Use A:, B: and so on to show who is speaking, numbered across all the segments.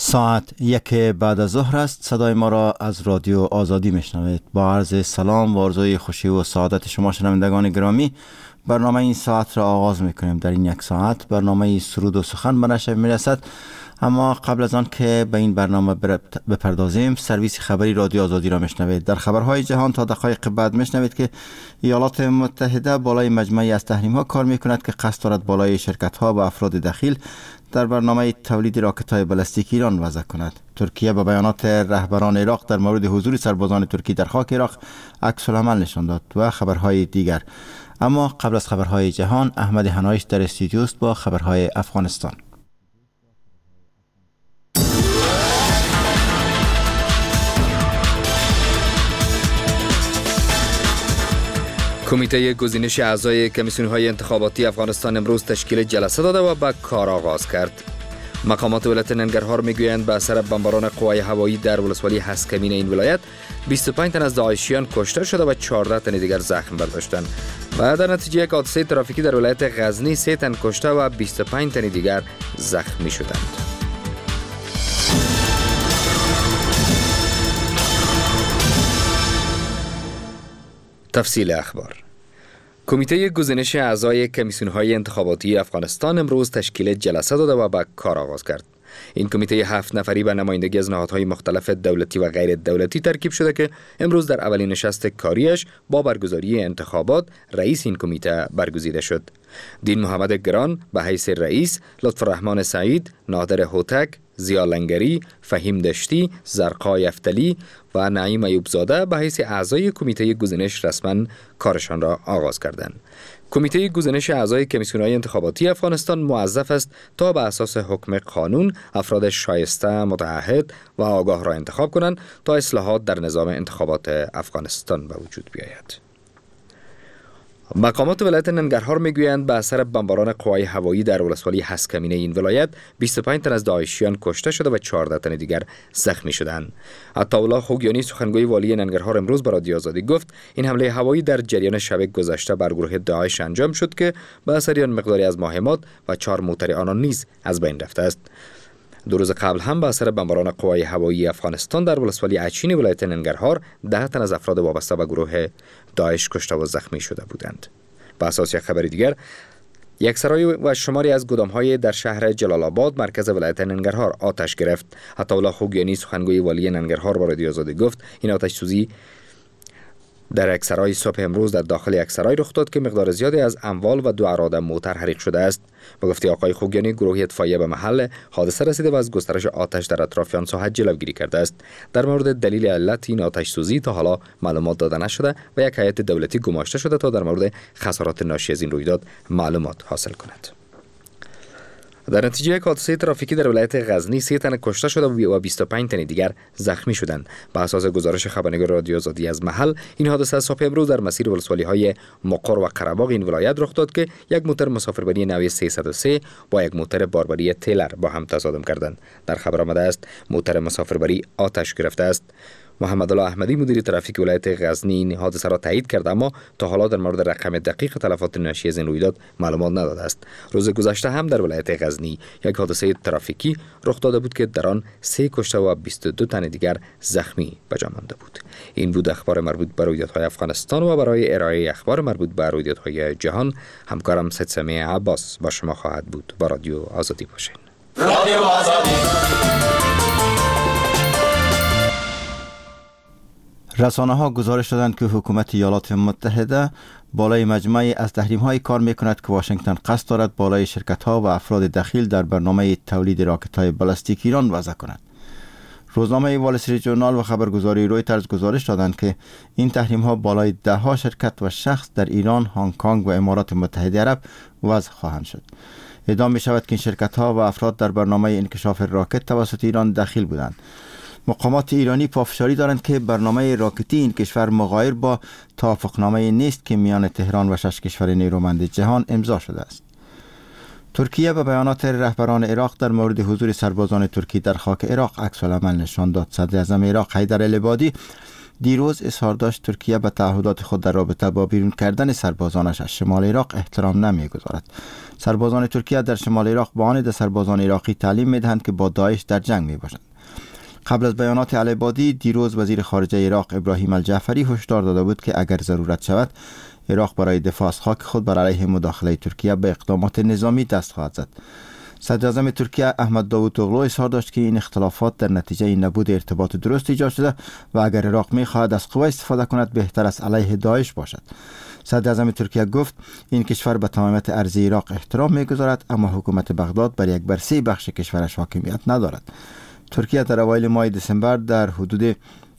A: ساعت 1 بعد از ظهر است. صدای ما را از رادیو آزادی میشنوید. با عرض سلام و آرزوی خوشی و سعادت شما شنوندگان گرامی، برنامه این ساعت را آغاز میکنیم. در این یک ساعت برنامه سرود و سخن به نشر میرسد، اما قبل از آن که به این برنامه بپردازیم، سرویس خبری رادیو آزادی را میشنوید. در خبرهای جهان تا دقایق بعد میشنوید که ایالات متحده بالای مجموعی از تحریم‌ها کار میکند که قصد دارد بالای شرکت‌ها و افراد دخیل در برنامه تولید راکت‌های بالستیک ایران وضع کند. ترکیه به بیانات رهبران عراق در مورد حضور سربازان ترکی در خاک عراق عکس العمل نشان داد و خبرهای دیگر. اما قبل از خبرهای جهان، احمد حنایش در استودیو است با خبرهای افغانستان.
B: کمیته گزینش اعضای کمیسیون‌های انتخاباتی افغانستان امروز تشکیل جلسه داده و به کار آغاز کرد. مقامات ولایت ننگرهار میگویند به اثر بمباران قوای هوایی در ولسوالی هسکمین این ولایت 25 تن از داعشیان کشته شده و 14 تن دیگر زخم برداشتند و در نتیجه یک حادثه ترافیکی در ولایت غزنی 3 تن کشته و 25 تن دیگر زخمی شدند. تفصیل اخبار. کمیته گزینش اعضای کمیسیون‌های انتخاباتی افغانستان امروز تشکیل جلسه داده و به کار آغاز کرد. این کمیته 7 نفری به نمایندگی از نهادهای مختلف دولتی و غیر دولتی ترکیب شده که امروز در اولین نشست کاریش با برگزاری انتخابات رئیس این کمیته برگزیده شد. دین محمد گران به حیث رئیس، لطف الرحمن سعید، نادر هوتک، ضیا لنگری، فهیم دشتی، زرقای افتلی و نعیم ایوبزاده به حیث اعضای کمیته گزینش رسما کارشان را آغاز کردند. کمیته گزینش اعضای کمیسیون‌های انتخاباتی افغانستان موظف است تا به اساس حکم قانون افراد شایسته، متعهد و آگاه را انتخاب کنند تا اصلاحات در نظام انتخابات افغانستان به وجود بیاید. مقامات ولایت ننگرهار میگویند به اثر بمباران قوای هوایی در ولسوالی هسکمینه این ولایت 25 تن از داعشیان کشته شده و 14 تن دیگر زخمی شدند. عطاالله خوگیانی سخنگوی والی ننگرهار امروز به رادیو آزادی گفت این حمله هوایی در جریان شب گذشته بر گروه داعش انجام شد که به اثر آن مقداری از مهمات و 4 موتر آنان نیز از بین رفته است. 2 روز قبل هم به اثر بمباران قوای هوایی افغانستان در ولسوالی اچین ولایت ننگرهار 10 تن از افراد وابسته به گروه داعش کشته و زخمی شده بودند. به اساس یک خبر دیگر، یک سرای و شماری از گدام‌های در شهر جلال آباد مرکز ولایت ننگرهار آتش گرفت. عطاالله خوگیانی سخنگوی والی ننگرهار با رادیو آزادی گفت این آتش سوزی در یک سرای صبح امروز در داخل یک سرای رخ داد که مقدار زیادی از اموال و 2 اراده موتر حریق شده است. به گفته آقای خوگیانی، گروه اطفائیه به محل حادثه رسیده و از گسترش آتش در اطراف آن ساحت جلوگیری کرده است. در مورد دلیل علت این آتش سوزی تا حالا معلومات داده نشده و یک هیئت دولتی گماشته شده تا در مورد خسارات ناشی از این رویداد معلومات حاصل کند. در نتیجه یک حادثه ترافیکی در ولایت غزنی 3 تن کشته شده و 25 تن دیگر زخمی شدند. به اساس گزارش خبرنگار رادیو آزادی از محل، این حادثه صبح امروز در مسیر ولسوالی‌های مقر و قره‌باغ این ولایت رخ داد که یک موتر مسافربری نوع 303 با یک موتر باربری تیلر با هم تصادم کردند. در خبر آمده است موتر مسافربری آتش گرفته است. محمد الله احمدی مدیر ترافیک ولایت غزنی این حادثه را تایید کرده، اما تا حالا در مورد رقم دقیق تلفات ناشی از این رویداد معلومات نداده است. روز گذشته هم در ولایت غزنی یک حادثه ترافیکی رخ داده بود که در آن 3 کشته و 22 تن دیگر زخمی به جا مانده بود. این بود اخبار مربوط به رویدادهای افغانستان و برای ارائه اخبار مربوط به رویدادهای جهان همکارم سید سمیع عباس با شما خواهد بود. با رادیو آزادی باشین. رادیو آزادی.
A: رسانه‌ها گزارش دادند که حکومت ایالات متحده بالای مجموعی از تحریم‌های کار می‌کند که واشنگتن قصد دارد بالای شرکت‌ها و افراد دخیل در برنامه تولید راکت‌های بالستیک ایران وضع کند. روزنامه وال استریت ژورنال و خبرگزاری رویترز گزارش دادند که این تحریم‌ها بالای 10 شرکت و شخص در ایران، هنگ کنگ و امارات متحده عرب وضع خواهند شد. ادعا می‌شود که این شرکت‌ها و افراد در برنامه انکشاف راکت توسط ایران دخیل بودند. مقامات ایرانی پافشاری دارند که برنامه راکتی این کشور مغایر با توافقنامه نیست که میان تهران و 6 کشور نیرومند جهان امضا شده است. ترکیه به بیانات رهبران عراق در مورد حضور سربازان ترکی در خاک عراق عکس العمل نشان داد. صدر اعظم عراق حیدر العبادی دیروز اظهار داشت ترکیه به تعهدات خود در رابطه با بیرون کردن سربازانش از شمال عراق احترام نمیگذارد. سربازان ترکیه در شمال عراق به آن سربازان عراقی تعلیم میدهند که با داعش در جنگ میباشند. قبل از بیانات العبادی، دیروز وزیر خارجه عراق ابراهیم الجعفری هشدار داده بود که اگر ضرورت شود عراق برای دفاع از خاک خود بر علیه مداخله ترکیه به اقدامات نظامی دست خواهد زد. صدر اعظم ترکیه احمد داوودوغلو اظهار داشت که این اختلافات در نتیجه نبود ارتباط درست ایجاد شده و اگر عراق می‌خواهد از قوا استفاده کند بهتر است علیه داعش باشد. صدر اعظم ترکیه گفت این کشور به تمامیت ارضی عراق احترام می‌گذارد، اما حکومت بغداد بر 1/3 بخش کشورش حاکمیت ندارد. ترکیه در اوایل ماه دسامبر در حدود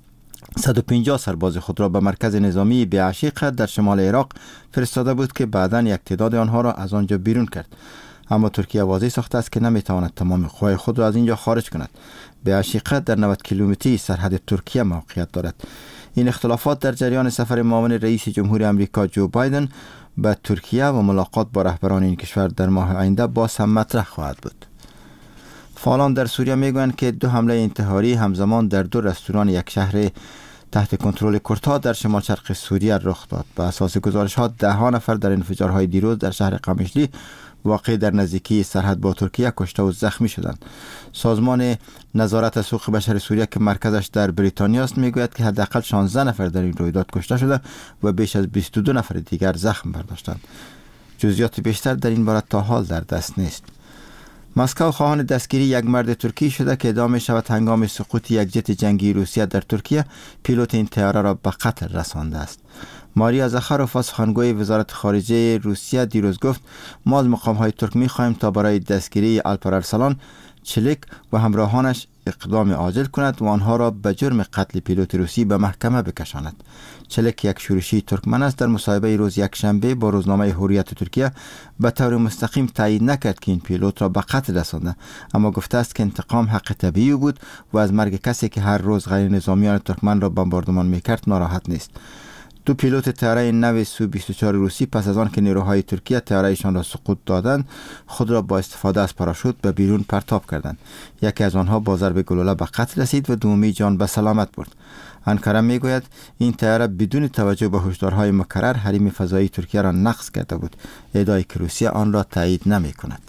A: 150 سرباز خود را به مرکز نظامی بیعشیق در شمال عراق فرستاده بود که بعداً یک تعداد آنها را از آنجا بیرون کرد. اما ترکیه واضح ساخته است که نمیتواند تمام قوای خود را از اینجا خارج کند. بیعشیق در 90 کیلومتری سرحد ترکیه موقعیت دارد. این اختلافات در جریان سفر معاون رئیس جمهور آمریکا جو بایدن به ترکیه و ملاقات با رهبران این کشور در ماه آینده باز هم مطرح خواهد بود. فعالان در سوریه میگویند که 2 حمله انتحاری همزمان در 2 رستوران یک شهر تحت کنترل کردها در شمال شرق سوریه رخ داد. به اساس گزارش‌ها 10 نفر در انفجارهای دیروز در شهر قمشلی واقع در نزدیکی سرحد با ترکیه کشته و زخمی شدند. سازمان نظارت حقوق بشر سوریه که مرکزش در بریتانیا است میگوید که حداقل 16 نفر در این رویداد کشته شده و بیش از 22 نفر دیگر زخم برداشتند. جزئیات بیشتر در این باره تا حال در دست نیست. مسکو خواهان دستگیری یک مرد ترکی شده که ادعا می شود هنگام سقوط یک جت جنگی روسیه در ترکیه پیلوت این طیاره را به قتل رسانده است. ماریا زخاروفا سخنگوی وزارت خارجه روسیه دیروز گفت ما از مقام‌های ترک می‌خواهیم تا برای دستگیری الپر ارسلان چلیک و همراهانش اقدام عاجل کند و آنها را به جرم قتل پیلوت روسی به محکمه بکشاند. چلیک یک شورشی ترکمن است. در مصاحبه روز یکشنبه با روزنامه حریت ترکیه به طور مستقیم تایید نکرد که این پیلوت را به قتل رسانده، اما گفته است که انتقام حق طبیعی بود و از مرگ کسی که هر روز غیر نظامیان ترکمن را بمباردمان میکرد ناراحت نیست. 2 پیلوت طیاره نو سو 24 روسی پس از آن که نیروهای ترکیه طیارهشان را سقوط دادند خود را با استفاده از پاراشوت به بیرون پرتاب کردند. یکی از آنها با ضرب گلوله به قتل رسید و دومی جان به سلامت برد. انکره میگوید این طیاره بدون توجه به هشدارهای مکرر حریم فضایی ترکیه را نقض کرده بود، ادعای که روسیه آن را تایید نمی کند.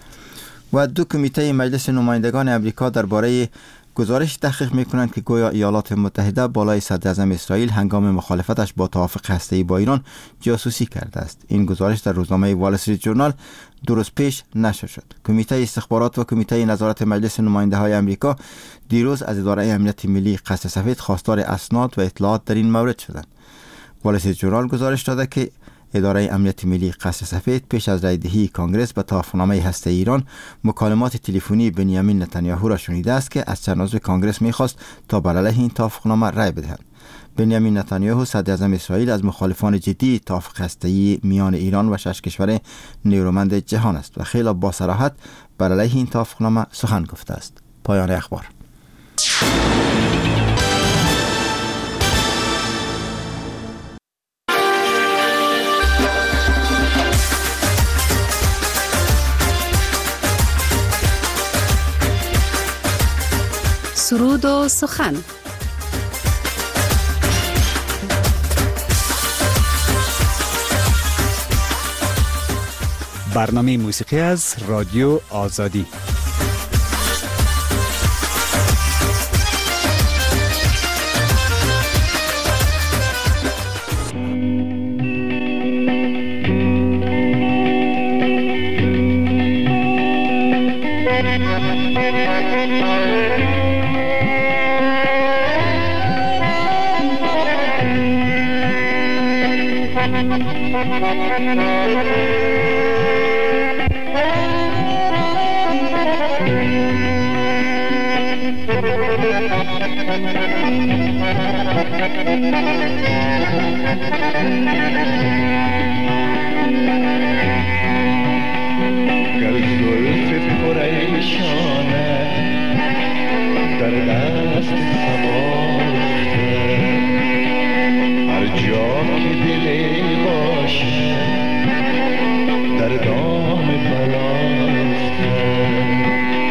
A: و 2 کمیته مجلس نمایندگان امریکا درباره گزارش تحقیق میکنند که گویا ایالات متحده بالای صدر اعظم اسرائیل هنگام مخالفتش با توافق هسته‌ای با ایران جاسوسی کرده است. این گزارش در روزنامه وال استریت جورنال 2 روز پیش نشر شد. کمیته استخبارات و کمیته نظارت مجلس نماینده های امریکا دیروز از اداره امنیت ملی قصر سفید خواستار اسناد و اطلاعات در این مورد شدند. وال استریت جورنال گزارش داده که اداره امنیت ملی قصر سفید پیش از رای دهی کانگرس به توافقنامه هسته ایران مکالمات تلفنی بنیامین نتانیاهو را شنیده است که از چند عضو کانگرس می‌خواست تا بر علیه این توافقنامه رای بدهند. بنیامین نتانیاهو صدر اعظم اسرائیل از مخالفان جدی توافق هسته‌ای میان ایران و 6 کشور نیرومند جهان است و خیلی با صراحت بر علیه این توافقنامه سخن گفته است. پایان اخبار.
C: سرود و سخن.
D: برنامه موسیقی از رادیو آزادی.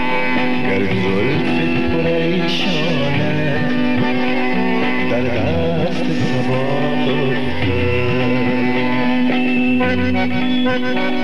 E: در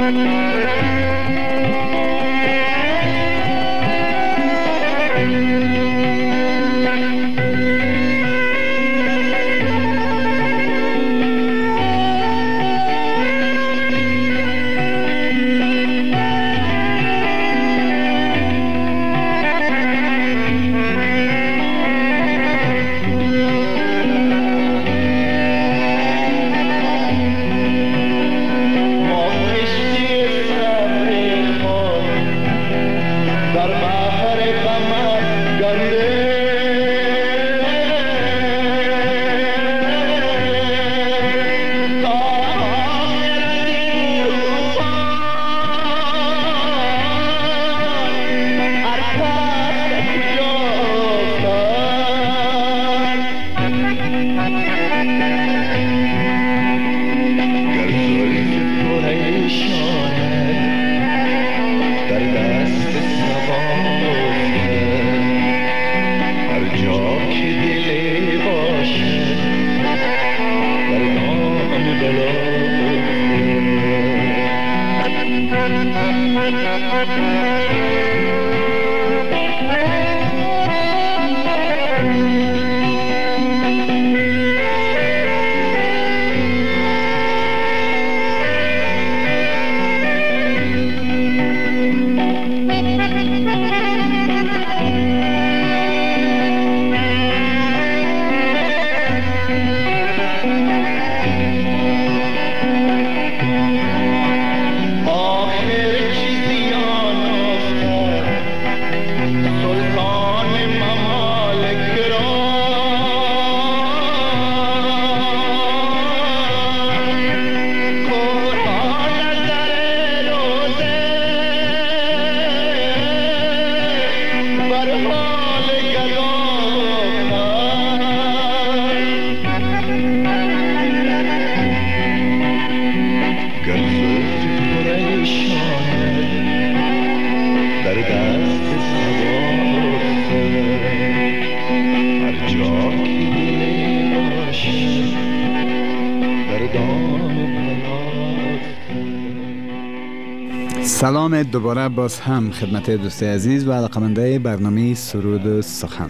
D: سلام دوباره باز هم خدمت دوست عزیز و علاقمنده برنامه سرود و سخن.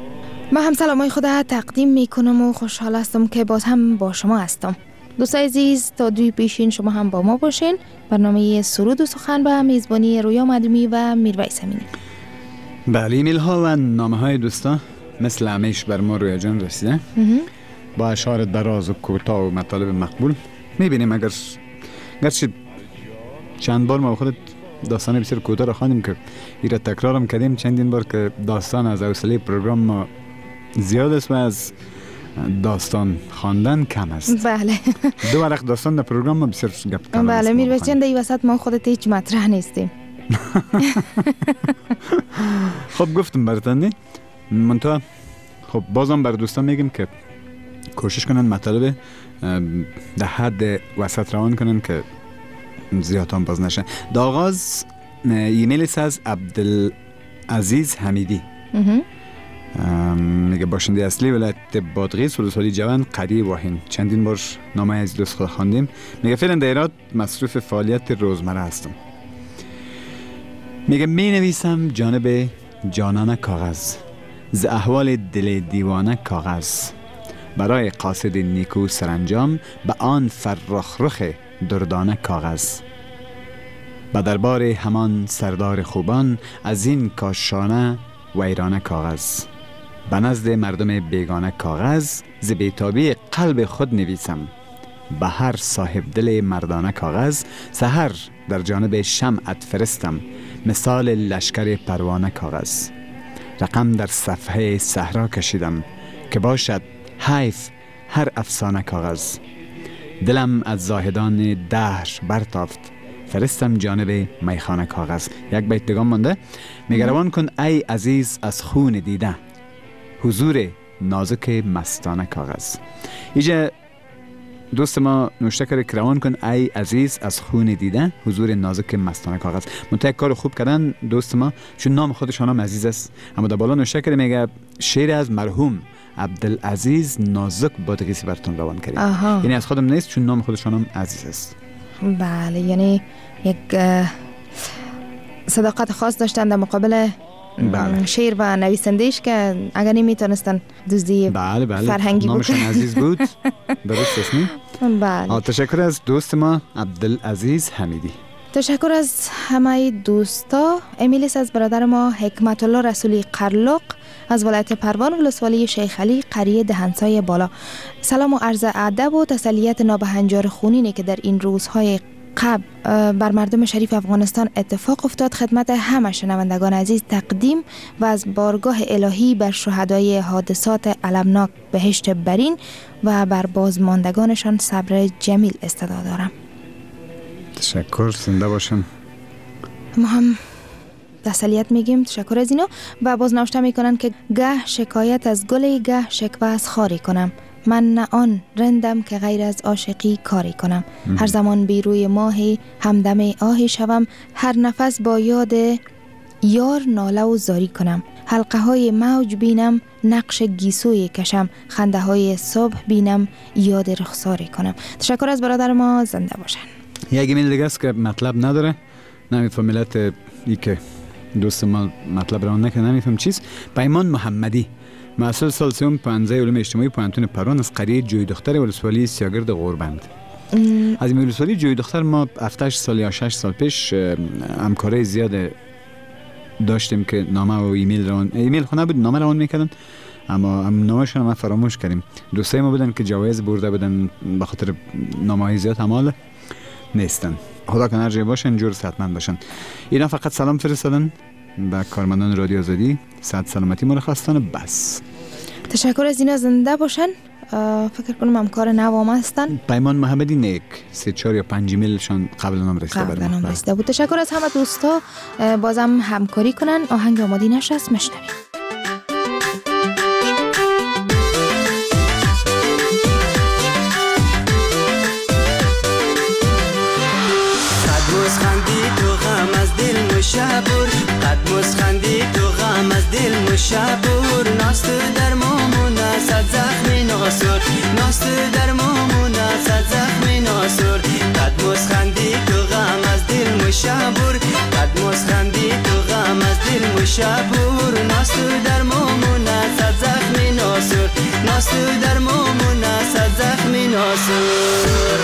E: من هم سلامای خدا تقدیم میکنم و خوشحال هستم که باز هم با شما هستم. دوست عزیز تا دوی پیشین شما هم با ما باشین. برنامه سرود و سخن به میزبانی رویا مدومی و میرویس امینی.
D: بله، ایمیل ها و نامه های دوستان مثل همیشه بر ما رویا جان رسیده با اشعار دراز و کوتاه و مطالب مقبول. میبینیم گرچه چند بار ما خودت داستان بسیار کوتاه را خواندیم که ایره تکرارم کردیم چندین بار که داستان از حوصله پروگرام ما زیاد است و از داستان خواندن کم است.
E: بله.
D: دو ورق داستان در پروگرام ما بسیار گپ کردن.
E: بله میرویس جان، در وسط ما خودت هیچ مطرح نیستیم.
D: خب گفتم براتون نه منتها خب بازم بر دوستان میگم که کوشش کنن مطالب در حد وسط روان کنن که زیاد هم باز نشن. در آغاز ایمیل است از عبدالعزیز حمیدی. میگه باشنده اصلی ولایت بادغیس ولسوالی جوان قریه واهین. چندین بار نامه از دوست خود خواندیم. میگه فعلا در ایراد مصروف فعالیت روزمره هستم. میگه می نویسم جانب جانانه کاغذ، ز احوال دل دیوانه کاغذ، برای قاصد نیکو سرانجام به آن فرخ رخ دردانه کاغذ، به دربار همان سردار خوبان از این کاشانه ویرانه کاغذ، به نزد مردم بیگانه کاغذ، ز بیتابی قلب خود نویسم، به هر صاحب دل مردانه کاغذ، سحر در جانب شمعت فرستم، مثال لشکر پروانه کاغذ، رقم در صفحه صحرا کشیدم، که باشد حیف هر افسانه کاغذ، دلم از زاهدان دهر برتافت، فرستم جانب میخانه کاغذ. یک بیت دیگه مانده. میگه روان کن ای عزیز از خون دیده، حضور نازک مستانه کاغذ. اینجا دوست ما نوشته کرده که روان کن ای عزیز از خون دیده، حضور نازک مستانه کاغذ. منتها کار خوب کردن دوست ما، چون نام خودشان هم عزیز است. اما در بالا نوشته کرده میگه شعر از مرحوم عبدالعزیز نازک بادغیسی براتون روان کردیم. یعنی از خودم نیست، چون نام خودشان هم عزیز است.
E: بله، یعنی یک صداقت خاص داشتن در مقابل
D: بله.
E: شعر و نویسندهش که اگر نمیتونستن دزدی
D: بله بله
E: فرهنگی
D: نامشان
E: بکنن.
D: عزیز بود. درست است نه؟
E: بله.
D: تشکر از دوست ما عبدالعزیز حمیدی.
E: تشکر از همه دوستا. امیلیس از برادر ما حکمت الله رسولی قرلق از ولایت پروان ولسوالی شیخ علی قریه دهنسای بالا. سلام و عرض ادب و تسلیت نابهنجار خونینی که در این روزهای قبل بر مردم شریف افغانستان اتفاق افتاد خدمت همه شنوندگان عزیز تقدیم و از بارگاه الهی بر شهدای حادثات المناک بهشت برین و بر بازماندگانشان صبر جمیل استدا دارم.
D: تشکر، زنده باشن.
E: ما هم تسلیت میگیم، تشکر از اینا. و باز نوشته میکنن که گه شکایت از گلی، گه شکوه از خاری کنم. من نه آن رندم که غیر از عاشقی کاری کنم. هر زمان بی روی ماهی همدم آهی شوم. هر نفس با یاد یار ناله و زاری کنم. حلقه های موج بینم نقش گیسوی کشم. خنده های صبح بینم یاد رخساری کنم. تشکر از برادر ما، زنده باشن.
D: یک ایمیل دیگه است که مطلب نداره، نمیفهم ملت ای که دوست ما مطلب رو نکنه، نمیفهم چیست. پیمان محمدی، محصل سال سوم پانزه علوم اجتماعی پوهنتون پران از قریه جوی دختر ولسوالی سیاگرد غوربند. از این ولسوالی جوی دختر ما 7 سال یا 6 سال پیش همکاری زیاد داشتیم که نامه و ایمیل خونه بود، نامه روان میکردن، اما نامه‌شون ما فراموش کردیم. دوستای ما بودن که جوایز برده بودن، به خاطر نامه‌های زیاد همال نیستن. خدا کنه هر جای باشن جور صحتمند باشن. اینا فقط سلام فرستادن به کارمندان رادیو آزادی، صحت سلامتی ما رو خواستن بس.
E: تشکر از اینا، زنده باشن. فکر کنم همکار نوام هستن.
D: پیمان محمدی نیک 3-4 یا 5 ایمیلشان قبل نام رسیده
E: بود. تشکر از همه دوستا، بازم همکاری کنن. آهنگ آماده نشست، مشنویم.
F: مشابور قد مسخندی تو غم از دل مشابور ناست در مومون صد زخمی ناسور ناست در مومون صد زخمی ناسور قد مسخندی تو غم از دل مشابور قد مسخندی تو غم از دل مشابور ناست در مومون صد زخمی ناسور ناست در مومون صد زخمی ناسور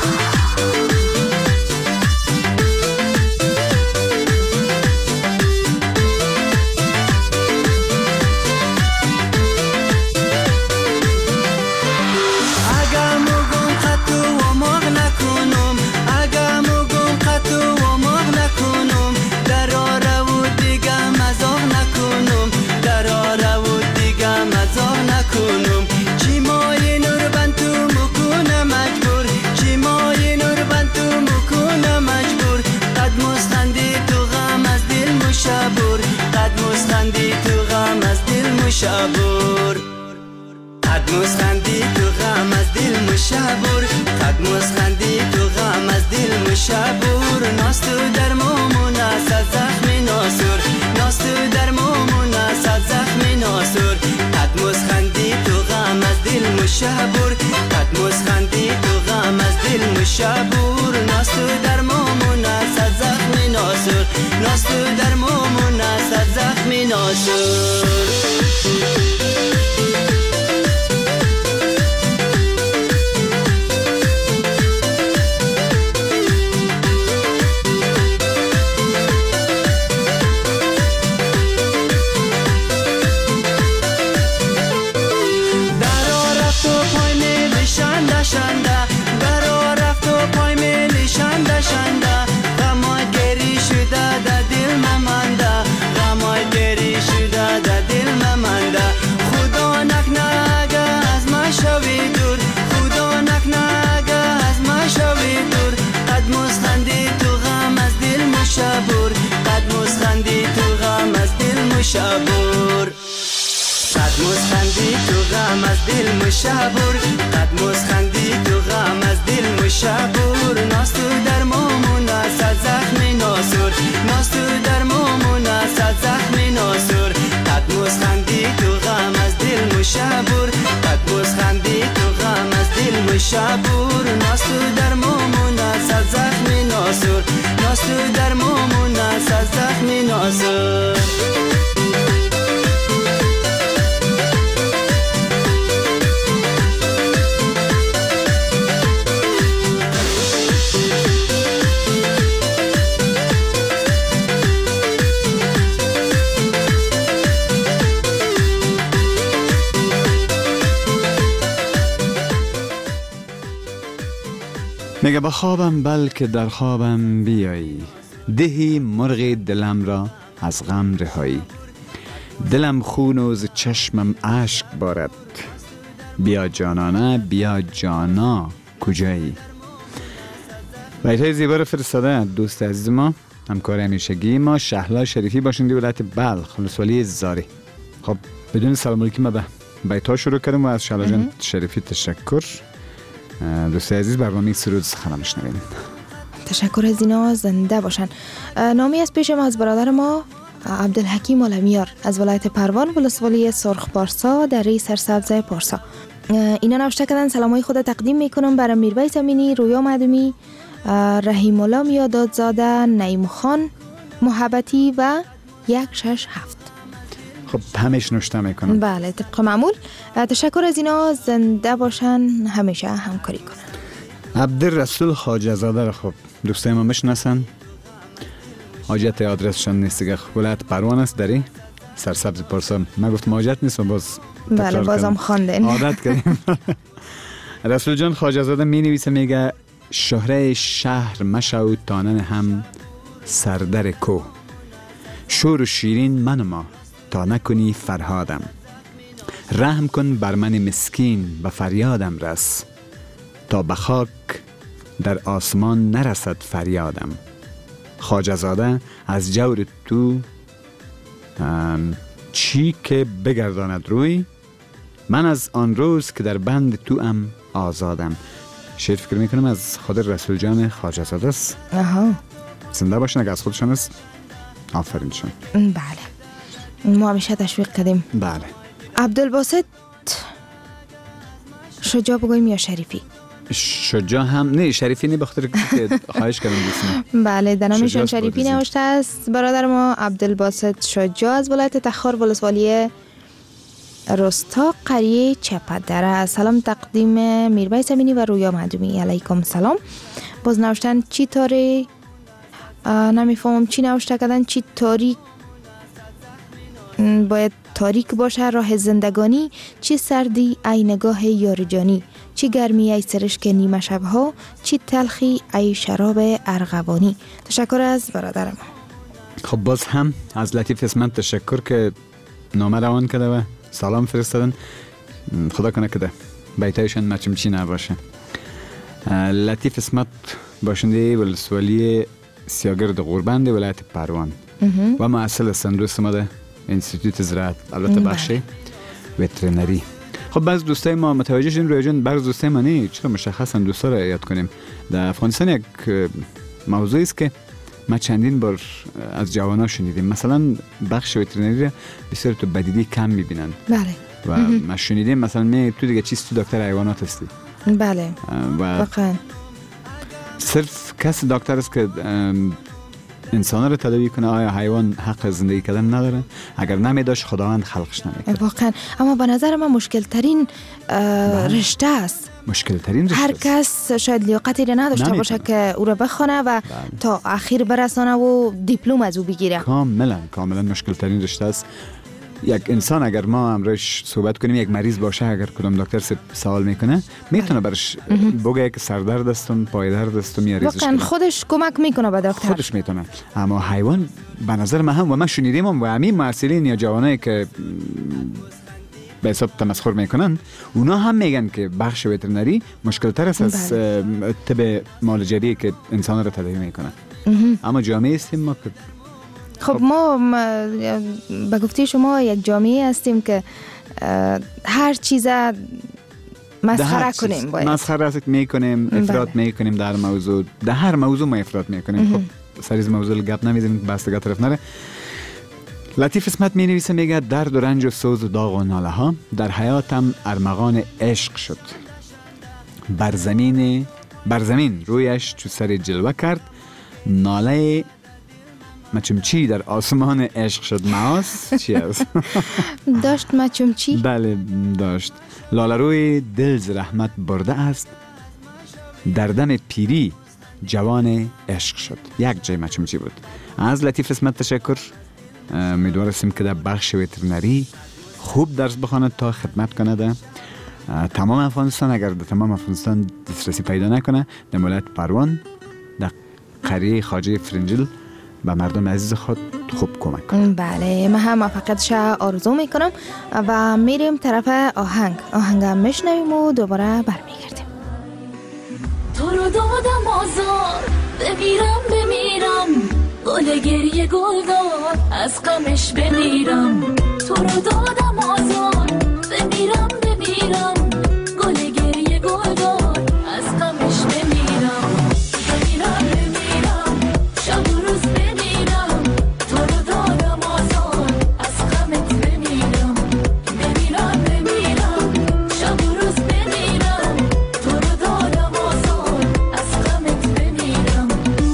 F: مشابور قد مسخندی تو غم از دل مشابور قد مسخندی تو غم از دل مشابور ناست در مومون صد زخمی ناسور ناست در مومون صد زخمی ناسور قد مسخندی تو غم از دل مشابور قد مسخندی تو غم از دل مشابور ناست در مومون صد زخمی ناسور ناست در مومون صد زخمی ناسور مشابور قد مسخندی تو غم از دل مشابور قد مسخندی تو غم از دل مشابور ناست در مومون صد زخمی ناسور ناست در مومون صد زخمی ناسور قد مسخندی تو غم از دل مشابور قد مسخندی تو غم از دل مشابور ناست در مومون صد زخمی
D: میگه با خوابم بلکه در خوابم بیایی، دهی مرغ دلم را از غم رهایی. دلم خون و ز چشمم اشک بارد، بیا جانانه بیا جانا کجایی. بیتای زیبا رو فرستاده دوست عزیز ما، همکار همیشگی ما شهلا شریفی باشنده ولایت بلخ ولسوالی زاری. خب بدون سلام علیکم ما به بیتا شروع کردیم و از شهلا جان شریفی تشکر. دوست عزیز برنامه سرود سخن میشنویم.
E: تشکر از اینا، زنده باشن. نامی از پیش ما از برادر ما عبدالحکیم علمیار از ولایت پروان ولسوالی سرخ پارسا در سرسبز پارسا. اینا نوشته کردن سلامای خود تقدیم میکنم برای میربای امینی، رویا معدومی، رحیم الله میادادزاده، نعیم خان محبتی و 167.
D: خب همش نوشته میکنم.
E: بله طبق معمول. تشکر از اینا، زنده باشن، همیشه همکاری کنن.
D: عبدالرسول خواجه زاده را خب دوستای ما میشناسن، حاجت آدرسشان نیست دیگه، ولایت پروان است داری سرسبز پارسا. من گفتم حاجت نیست و باز
E: بله بازم خواندن
D: عادت کردیم. رسول جان خواجه زاده می نویسه، میگه شهره شهر مشو تانن هم سردر کو، شور و شیرین من ما تا نکنی فرهادم، رحم کن بر من مسکین و فریادم رس، تا به خاک در آسمان نرسد فریادم. خواجه زاده از جور تو چی که بگرداند روی، من از آن روز که در بند تو ام آزادم. شعر فکر میکنم از خود رسول جان خواجه زاده است. زنده باشن، اگه از خودشان است آفرینشان.
E: بله ما همیشه تشویق کردیم.
D: بله.
E: عبدالباسط شجاع بگویم یا شریفی؟
D: شجاع هم نه، شریفی نه، بخاطر که خواهش کردم دوستان.
E: بله در نامشون شریفی نوشته است. برادر ما عبدالباسط شجاع از ولایت تخار ولسوالی رستا قریه چپدره. سلام تقدیم میربای امینی و رویا معدومی. علیکم سلام. باز نوشتن چی طوری نمیفهمم چی نوشته کردن، چی تاریک باید تاریک باشه راه زندگانی، چی سردی ای نگاه یار جانی، چی گرمی ای سرشک نیمه شبها، چی تلخی ای شراب ارغوانی. تشکر از برادر ما.
D: خب باز هم از لطیف اسمت تشکر که نامه روان کرده و سلام فرستادن. خدا کنه که بیتایشان مچمچی نباشه. لطیف اسمت باشنده ولسوالی سیاگرد غوربند ولایت پروان و معسل سندوست ما ده انستیتوت زراعت، البته بخش وترنری. خب بعض دوستای ما متوجه شدیم روی جان، بعض دوستای ما نه چرا مشخصا دوستا را یاد کنیم. در افغانستان یک موضوعی است که ما چندین بار از جوانا شنیدیم، مثلا بخش وترنری را بسیار تو بدیدی کم میبینن.
E: بله.
D: و ما شنیدیم مثلا تو دیگه چیست، تو دکتر حیوانات هستی.
E: بله.
D: و
E: واقعا
D: صرف کس دکتر است که انسان رو تداوی کنه. آیا حیوان حق زندگی کردن نداره؟ اگر نمیداشت خداوند خلقش نمیکرد.
E: واقعا. اما به نظر من مشکل ترین رشته است.
D: مشکل ترین رشته
E: هر کس شاید لیاقتی را نداشته باشه که او را بخونه و تا اخیر برسانه و دیپلم از او بگیره.
D: کاملا مشکل ترین رشته است. یک انسان اگر ما امروز صحبت کنیم، یک مریض باشه، اگر کدام دکتر سوال میکنه میتونه برش بگه که سردرد هستم، پای درد هستم یا ریزش
E: واقعا خودش کمک میکنه به دکتر،
D: خودش میتونه. اما حیوان به نظر من هم و من شنیدیم و همین معسلین یا جوانایی که به حساب تمسخر میکنن اونا هم میگن که بخش وترنری مشکل تر است از طب معالجه‌ای که انسان را تداوی میکنه. اما جامعه هستیم ما که
E: خب ما به گفته شما یک جامعه هستیم که هر چیز مسخره کنیم، باید
D: مسخره میکنیم، افراط میکنیم در موضوع، در هر موضوع ما افراط میکنیم. خب سریز موضوع گپ نمیزنیم بس دیگه طرف نره. لطیف اسمت می نویسه، میگه درد و رنج و سوز و داغ و ناله ها در حیاتم ارمغان عشق شد، بر زمین رویش چو سر جلوه کرد، ناله مچمچی در آسمان عشق شد. معاص چی است؟
E: داشت مچمچی؟
D: بله داشت. لاله روی دل ز رحمت برده است، در دم پیری جوان عشق شد. یک جای مچمچی بود. از لطیف اسمت تشکر. امیدوارستیم که در بخش وترنری خوب درس بخواند تا خدمت کنه. تمام افغانستان اگر در تمام افغانستان دسترسی پیدا نکنه، در ولایت پروان در قریه خواجه فرنجل به مردم عزیز خود خوب کمک کنه.
E: بله، من هم موفقیتش آرزو میکنم و میریم طرف آهنگ هم میشنویم و دوباره برمیگردیم.
G: تو رو دادم آزار، بمیرم گل گریه گل دار، از غمش بمیرم. تو رو دادم آزار، بمیرم گل گریه گل دار، از غمش بمیرم. شب و روز بمیرم. تو رو دادم آزار، از غمت بمیرم. شب و روز بمیرم. تو رو دادم آزار، از غمت بمیرم.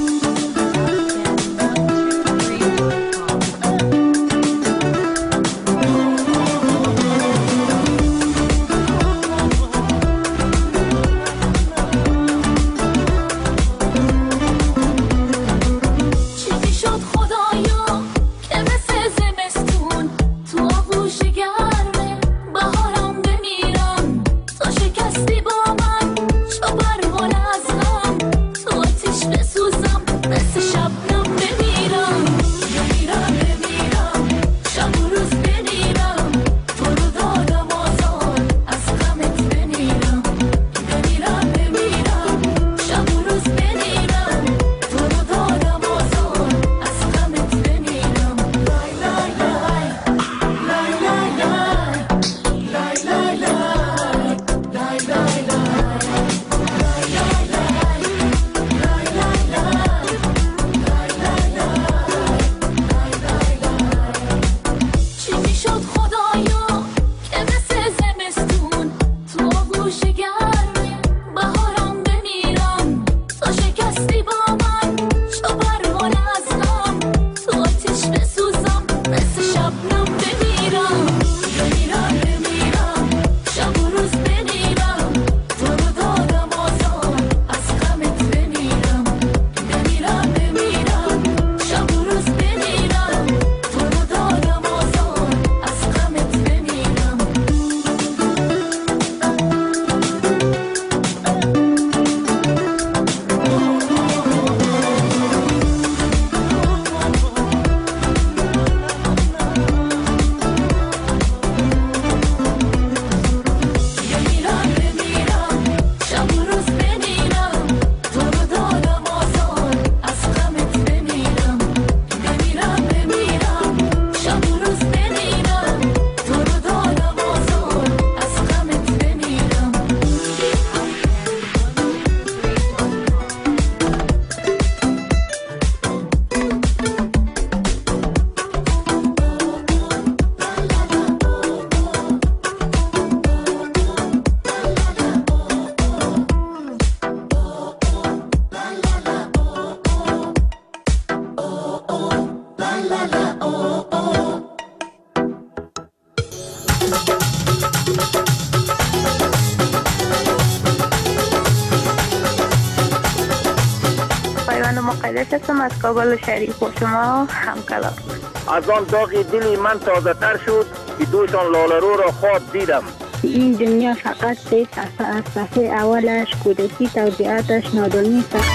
H: مقدس هستم از کابل شریف و شما همکلام.
I: از آن داغی دلی من تازه تر شد که دوشان لالرو را خواب دیدم.
H: این دنیا فقط سه صفحه از صفحه اولش کودکی توضیحاتش نادانی است.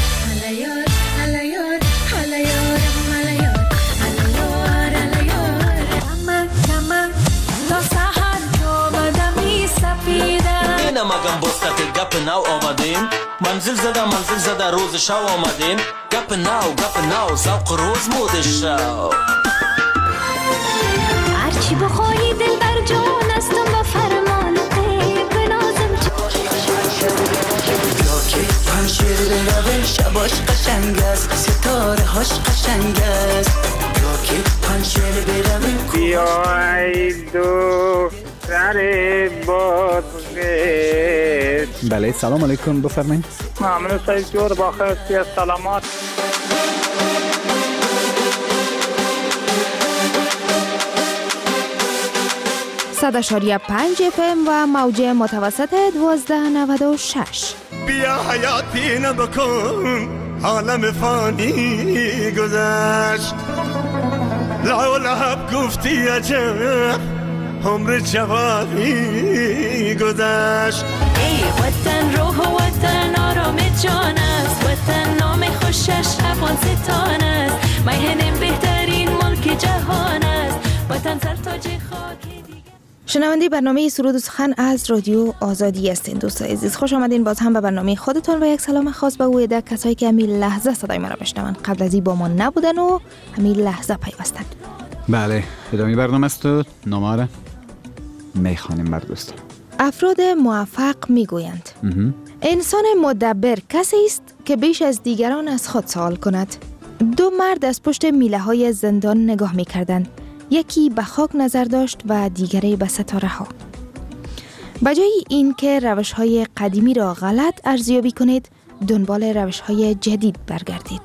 J: مگم بستک گپ نو آمدیم منزل زده روز شو آمدیم گپ نو ذوق روز مود شو
G: هرچی بخوایی دل بر جان استم و فرمان بنازم
F: یا که پنشیر بروه شباش قشنگ است ستاره هاش قشنگ است یا که پنشیر بروه
I: بیای دو سر باد
D: بله سلام علیکم بفرمایید.
I: ممنون سعید جور با خیلی از سلامات.
E: صد 5 FM و موج متوسط 1296.
K: بیا حیاتی نبکن عالم فانی گذشت لعو لحب گفتی عجب عمر جوانی گذشت.
G: ای وطن روح و وطن آرام جان است، وطن نام خوشش افغانستان است، میهن بهترین ملک جهان است، وطن سرتاج خاک دیگر.
E: شنونده برنامه سرود و سخن از رادیو آزادی هستین. دوستان عزیز خوش آمدین باز هم به برنامه خودتون و یک سلام خاص به اویده کسایی که همین لحظه صدای ما را بشنون، قبل از این با ما نبودن و همین لحظه پیوستن.
D: بله ادامه برنامه است و نامه را میخوانیم بر دوستان.
E: افراد موفق میگویند انسان مدبر کسی است که بیش از دیگران از خود سوال کند. دو مرد از پشت میله های زندان نگاه میکردند. یکی به خاک نظر داشت و دیگری به ستاره ها. بجای این که روش های قدیمی را غلط ارزیابی کنید، دنبال روش های جدید برگردید.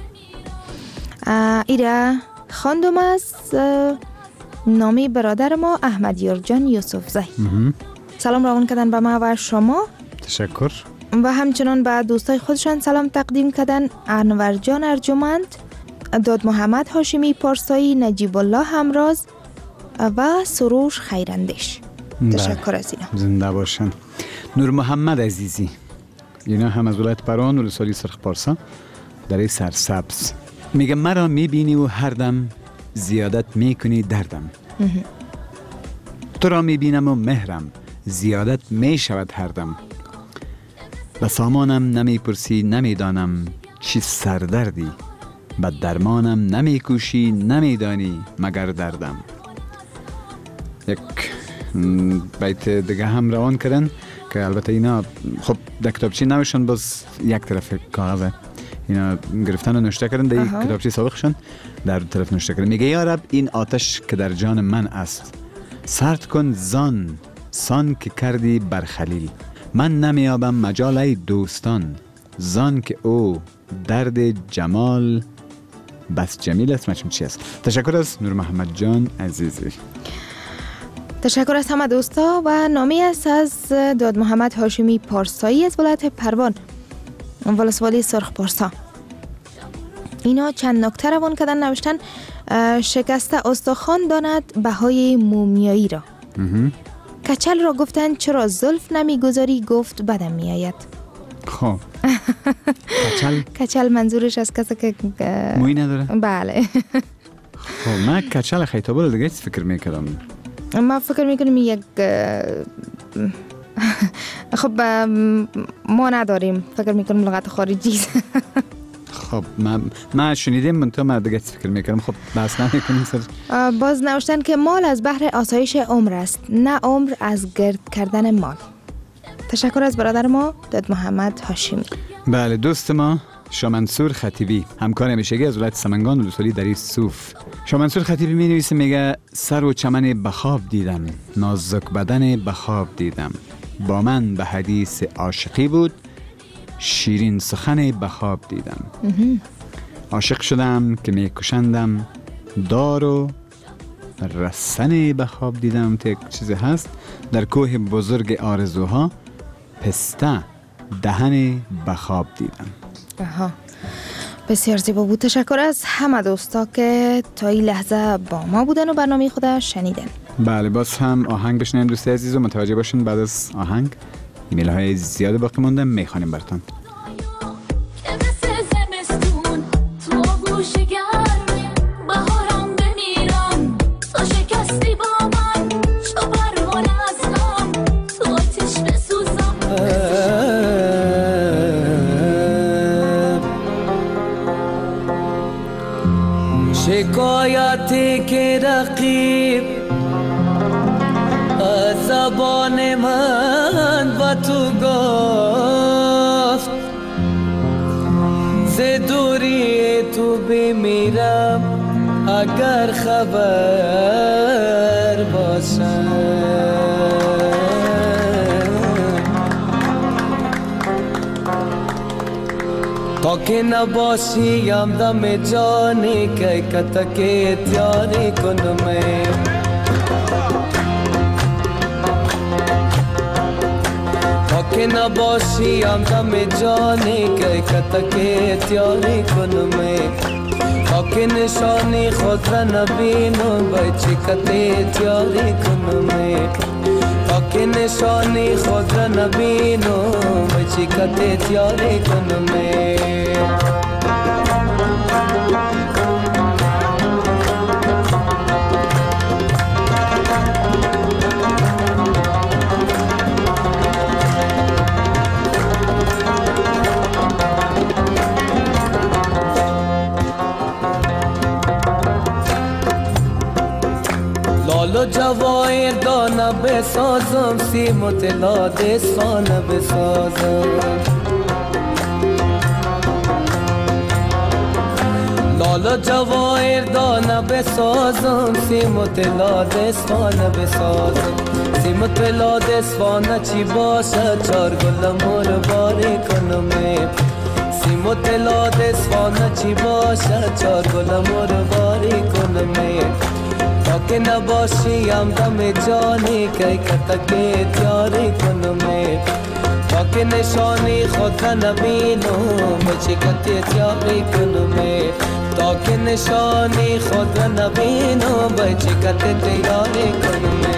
E: ایره خواندم از نامی برادر ما احمدیار جان یوسفزی. سلام روان کردن به ما و شما.
D: تشکر.
E: و همچنان به دوستای خودشان سلام تقدیم کردن انور جان ارجمند، داد محمد هاشمی پارسایی، نجیب الله همراز و سروش خیراندیش. تشکر از اینا.
D: زنده باشن. نور محمد عزیزی، اینا هم از ولایت پران ولسوالی سرخ پارسا در سرسبز، میگه مرا میبینی و هر دم زیادت میکنی دردم. تو را میبینم و مهرم زیادت میشود هر دم. به سامانم نمیپرسی نمیدانم چی سردردی، به درمانم نمیکوشی نمیدانی مگر دردم. یک بیت دیگه هم روان کردن که البته اینا خب در کتابچه نوشتن، باز یک طرف کاغذه اینا گرفتن و نوشته کردن، در کتابچه سابقشون در طرف نوشته کردن. میگه یا رب این آتش که در جان من است، سرد کن زان سان که کردی بر خلیل. من نمیابم مجال ای دوستان، زان که او درد جمال بس جمیل است. مچون چی است؟ تشکر از نور محمد جان عزیزی.
E: تشکر از همه دوستا. و نامی است از داد محمد هاشمی پارسایی از ولایت پروان ولسوالی سرخ پارسا. اینا چند نکته روان کردن، نوشتن شکسته استخوان داند بهای مومیایی را. کچل را گفتن چرا زلف نمیگذاری، گفت بدم میآید.
D: خب
E: کچل منظورش از کسی که
D: موی نداره؟
E: بله.
D: خب من کچل خیطابه دیگه فکر میکردم.
E: ما فکر میکنیم یک خب ما نداریم، فکر میکنیم لغت خارجی.
D: خب من شنیدم من تو من دیگه فکر میکردم. خب بس نمیکنیم سر.
E: باز نوشتن که مال از بحر آسایش عمر است، نه عمر از گرد کردن مال. تشکر از برادر ما داد محمد هاشمی.
D: بله دوست ما شامنصور خطیبی، همکار همیشگی از ولایت سمنگان ولسوالی در صوف. شامنصور خطیبی می نویسه، میگه سر و چمن بخاب دیدم، نازک بدن بخاب دیدم، با من به حدیث عاشقی بود، شیرین سخن بخاب دیدم. عاشق شدم که می کشندم، دار و رسن بخاب دیدم. تا یک چیزی هست در کوه بزرگ آرزوها، پسته دهن بخاب دیدم.
E: بسیار زیبا بود. تشکر از همه دوستا که تا این لحظه با ما بودن و برنامه خود شنیدن.
D: بله باز هم آهنگ بشنیم دوستی عزیز و متوجه باشین بعد از آهنگ ایمیل های زیاد باقی مونده میخوانیم براتون.
F: شکایتی که رقیب از زبان من و تو گفت، ز دوری تو بمیرم اگر خبر باشم. تا که نباشی همدم جانی که کتک تیاری کنم، تا که نباشی همدم جانی که کتک تیاری کنم،
L: تا که نشانی خود را نبینم به چکت تیاری کنم تا که نشانی خود را نبینم به چکت تیاری کنم لالو جواهر دانه بسازم سیم و طلا دستانه بسازم لالو جواهر دانه بسازم سیم و طلا دستانه بسازم سیم و طلا دستانه چی باشه چار گل مور باری کنم سیم و طلا دستانه چی باشه چار گل مور باری کنم تا که نباشی همدم جانی که کتک تیاری کنم تا که نشانی خود را نبینم به چکت تیاری کنم تا که نشانی خود را نبینم به چکت تیاری کنم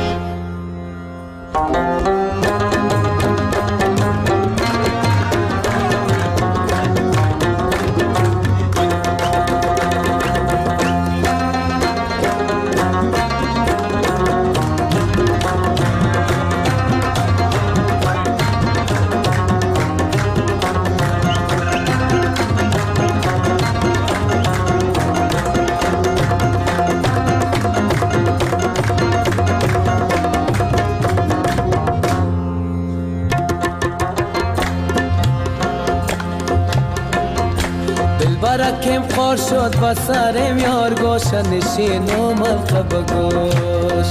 L: برکم خار شد با سرم یار گوش نشینم ملقب گوش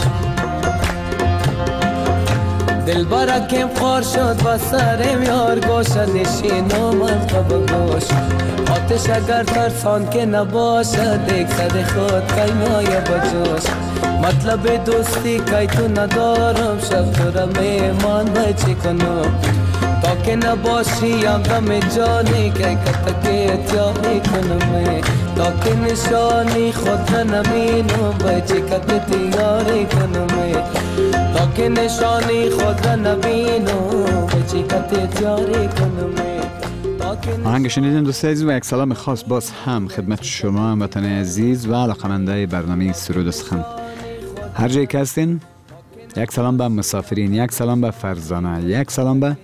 L: دل برکم خار شد با سرم یار گوش نشینم ملقب گوش آتش اگر ترسان که نباشه دیگ زد خود کیمای بجوش مطلب دوستی که تو ندارم شب تو را میمان بچی کنم تا که نباشی همدم جانی که کتک تیاری کنم تا که نشانی خود را نبینم به چکت تیاری کنم تا که نشانی خود را نبینم به چکت تیاری کنم
D: آهنگ شنیدین دوستای عزیز و یک سلام خاص باز هم خدمت شما هموطن عزیز و علاقه‌مندای برنامه سرود و سخن هر جایی که هستین یک سلام به مسافرین یک سلام به فرزانه یک سلام به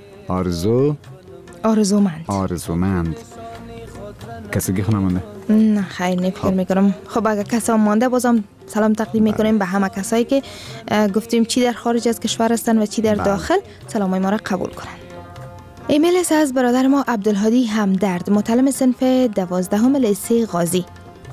D: آرزومند کسی گیخ نمونده؟
E: نه خیر نفکر میکنم. خب اگر کسی مانده بازم سلام تقدیم میکنیم به همه کسایی که گفتیم چی در خارج از کشور هستن و چی در داخل سلامای ما را قبول کنن. ایمیل است از برادر ما عبدالهادی همدرد متعلم صنف 12 لیسه غازی.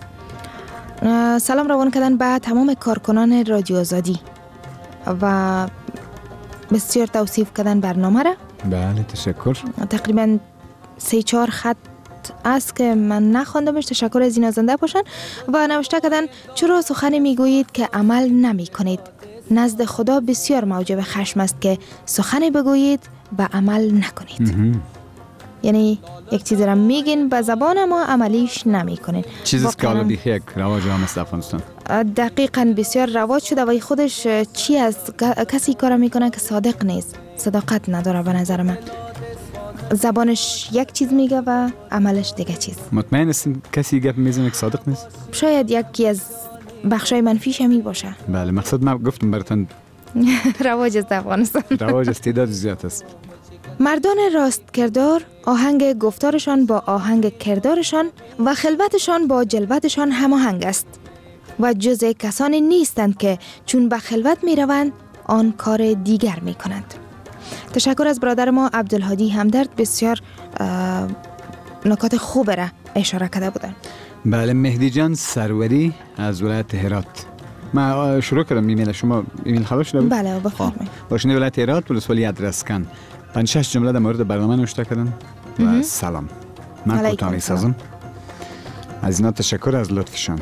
E: سلام روان کردن به تمام کارکنان رادیو آزادی و بسیار توصیف کردن برنامه را.
D: بله تشکر.
E: تقریبا 3-4 خط است که من نخواندمش، تشکر از این زنده باشن. و نوشته کردن چرا سخنی میگویید که عمل نمی کنید؟ نزد خدا بسیار موجب خشم است که سخنی بگویید و عمل نکنید. یعنی یک چیزی را میگین به زبان اما عملیش نمی کنین.
D: چیزی که حالا دیگه یک رواج هم است افغانستان.
E: دقیقاً بسیار رواج شده و خودش چی از کسی کار میکنه که صادق نیست، صداقت نداره به نظر من. زبانش یک چیز میگه و عملش دیگه چیز.
D: مطمئن هستین کسی گپ میزنه که صادق نیست؟
E: شاید یکی از بخشای منفیش همی باشه.
D: بله مقصد من گفتم براتون
E: رواج است افغانستان.
D: رواج است، تعداد زیاد است.
E: مردان راست کردار آهنگ گفتارشان با آهنگ کردارشان و خلوتشان با جلوتشان هماهنگ است و جز کسانی نیستند که چون به خلوت می روند آن کار دیگر می کنند. تشکر از برادر ما عبدالهادی همدرد، بسیار نکات خوب را اشاره کرده بودن.
D: بله مهدی جان سروری از ولایت هرات. ما شروع کردم ایمیل شما ایمیل خلاص شده بود؟
E: بله بفرمایید.
D: باشنده ولایت هرات ولسوالی ادرسکن 5-6 جمله در مورد برنامه نوشته کردن و سلام. من کوتاه می‌سازم. از اینا تشکر از لطفشان.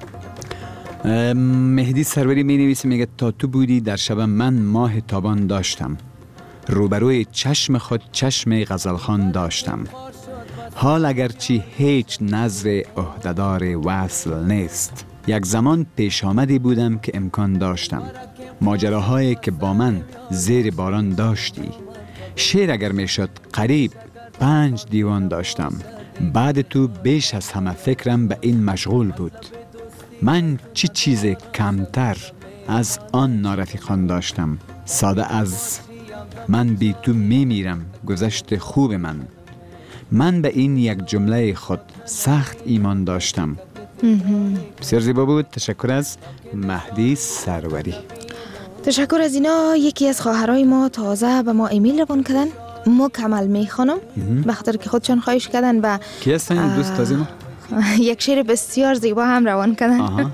D: مهدی سروری می نویسه میگه تا تو بودی در شب من ماه تابان داشتم، روبروی چشم خود چشم غزلخان داشتم، حال اگرچه هیچ نظر عهدهدار وصل نیست. یک زمان پیش آمدی بودم که امکان داشتم، ماجراهایی که با من زیر باران داشتی. شعر اگر میشد قریب 5 دیوان داشتم. بعد تو بیش از همه فکرم به این مشغول بود. من چی چیز کمتر از آن نارفیقان داشتم. ساده از من بی تو میمیرم گذشت خوب من به این یک جمله خود سخت ایمان داشتم. بسیار زیبا بود. تشکر از مهدی سروری.
E: تشکر از اینا. یکی از خواهرای ما تازه به ما ایمیل روان کردن، مکمل میخوانم به خاطر که خودشان خواهش کردن و
D: کی هستن دوست تازه ما؟
E: یک شعر بسیار زیبا هم روان کردن.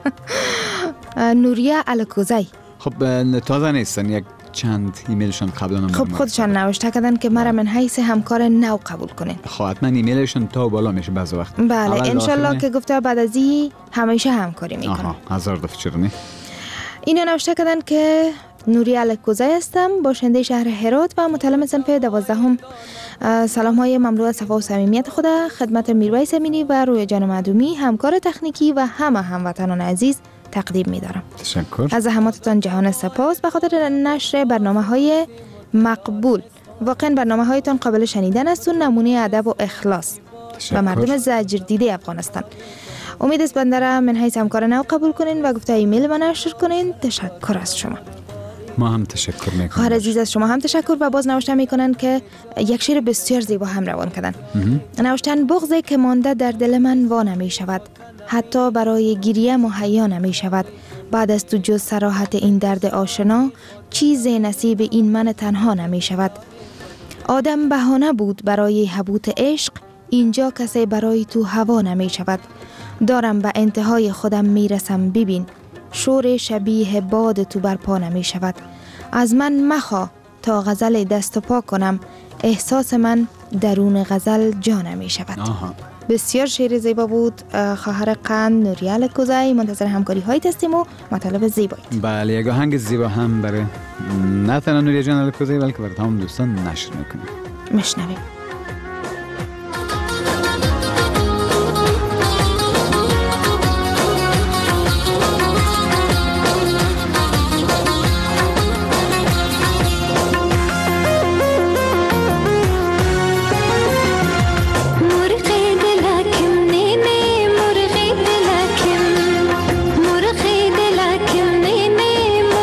E: نوریه الکوزی.
D: خب تازه نیستن، یک چند ایمیلشون قبلا هم
E: خب خودشان نوشته کردن که مرا من حیث همکار نو قبول کنین.
D: خب حتما ایمیلشون تا بالا میشه بعض وقت.
E: بله انشالله که گفته بعد از این همیشه همکاری میکنم.
D: هزار دفعه چرا.
E: اینو نوشته کردن که نوری الکوزی هستم، باشنده شهر هرات و متعلم صنف 12. سلام های مملو از صفا و صمیمیت خود خدمت میرویس امینی و رویا جان معدومی، همکار تکنیکی و همه هموطنان عزیز تقدیم می‌دارم.
D: تشکر.
E: از زحماتتان جهان سپاس به خاطر نشر برنامه‌های مقبول. واقعا برنامه‌هایتان قابل شنیدن است و نمونه ادب و اخلاص و مردم زجر دیده افغانستان. امید است بنده را من حیث همکار نو قبول کنین و گفته ایمیل من نشر کنین. تشکر از شما.
D: ما هم تشکر میکنم.
E: خواهر عزیز از شما هم تشکر و باز نوشته میکنن که یک شعر بسیار زیبا هم روان کردن. نوشتن بغضی که مانده در دل من وا نمی شود، حتی برای گریه مهیا نمی شود. بعد از تو جز صراحت این درد آشنا، چیزی نصیب این من تنها نمی شود. آدم بهانه بود برای حبوط عشق، اینجا کسی برای تو هوا نمی شود. دارم به انتهای خودم میرسم، ببین شور شبیه باد تو برپا نمی شود. از من مخوا تا غزل دست و پا کنم، احساس من درون غزل جا نمی شود. بسیار شعر زیبا بود. خواهر قند نوریه الکوزی، منتظر همکاری های هستیم و مطالب زیبایی.
D: بله یک آهنگ زیبا هم برای نه تنها نوریه جان الکوزی بلکه برای تمام دوستان نشر میکنیم.
E: مشنویم.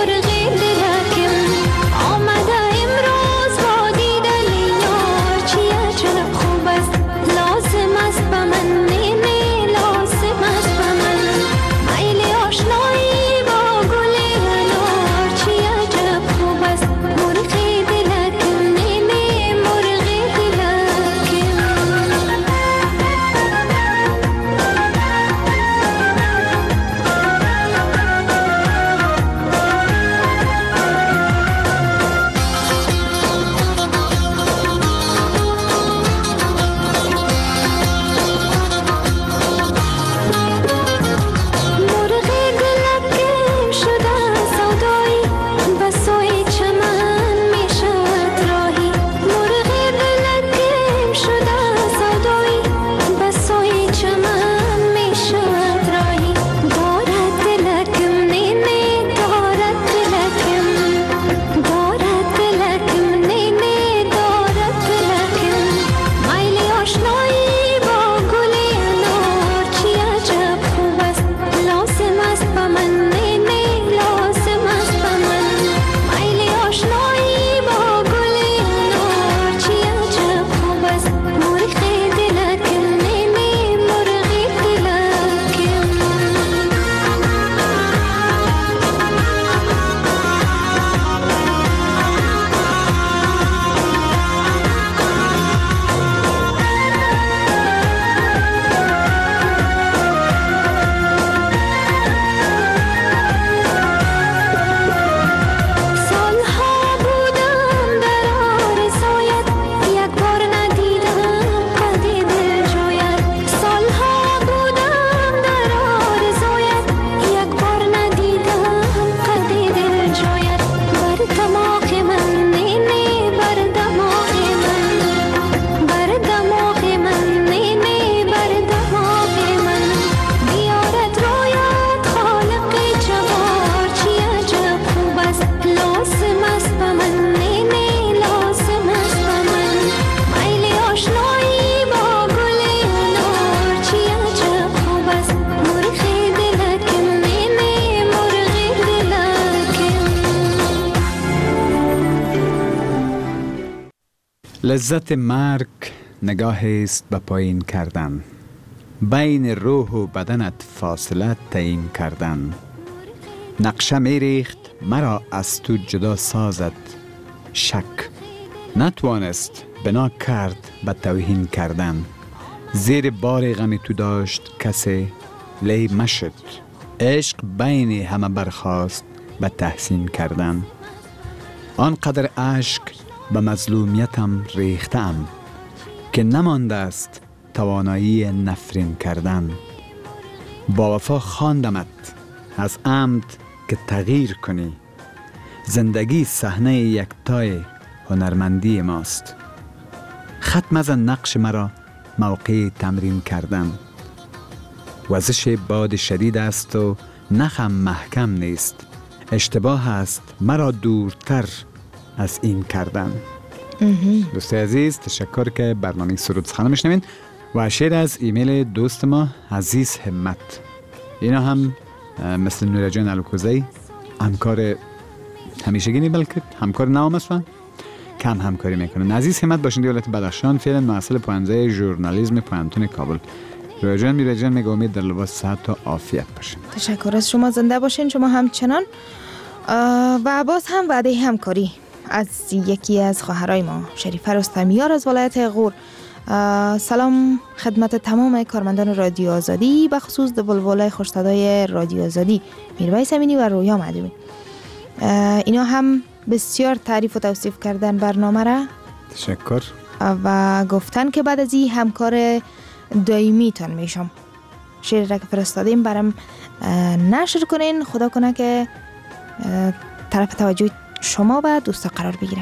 G: چی
D: لذت مرگ نگاهی است به پایین کردن، بین روح و بدنت فاصله تعیین کردن. نقشه می ریخت مرا از تو جدا سازد، شک نتوانست بنا کرد به توهین کردن. زیر بار غم تو داشت کسی لی مشد، عشق بین همه برخاست به تحسین کردن. آنقدر اشک به مظلومیتم ریختم که نمانده است توانایی نفرین کردن. با وفا خواندمت از عمد که تغییر کنی، زندگی صحنه یکتای هنرمندی ماست. خط مزن نقش مرا موقع تمرین کردن. وزش باد شدید است و نخم محکم نیست، اشتباه است مرا دورتر از این کردن. دوست عزیز تشکر که برنامه سرود سخن میشنوین. و شعر از ایمیل دوست ما عزیز همت. اینا هم مثل نوره جان الکوزی همکار همیشگینی بلکه همکار نام هستن، کم همکاری میکنن. عزیز همت باشنده ولایت بدخشان، فعلا محصل پوهنځی ژورنالیسم پوهنتون کابل. نوره جان میره جان میگه امید در لباس صحت و عافیت باشین.
E: تشکر از شما، زنده باشین شما همچنان. و باز هم وعده همکاری از یکی از خواهرای ما شریفه رستمیار از ولایت غور. سلام خدمت تمام کارمندان رادیو آزادی، به خصوص بلبلای خوش‌صدای رادیو آزادی میرویس امینی و رویا معدومی. اینا هم بسیار تعریف و توصیف کردن برنامه را.
D: تشکر.
E: و گفتن که بعد از این همکار دائمی تان میشم. شعر را که فرستادیم برام نشر کنین، خدا کنه که طرف توجه شما و دوستا قرار بگیره.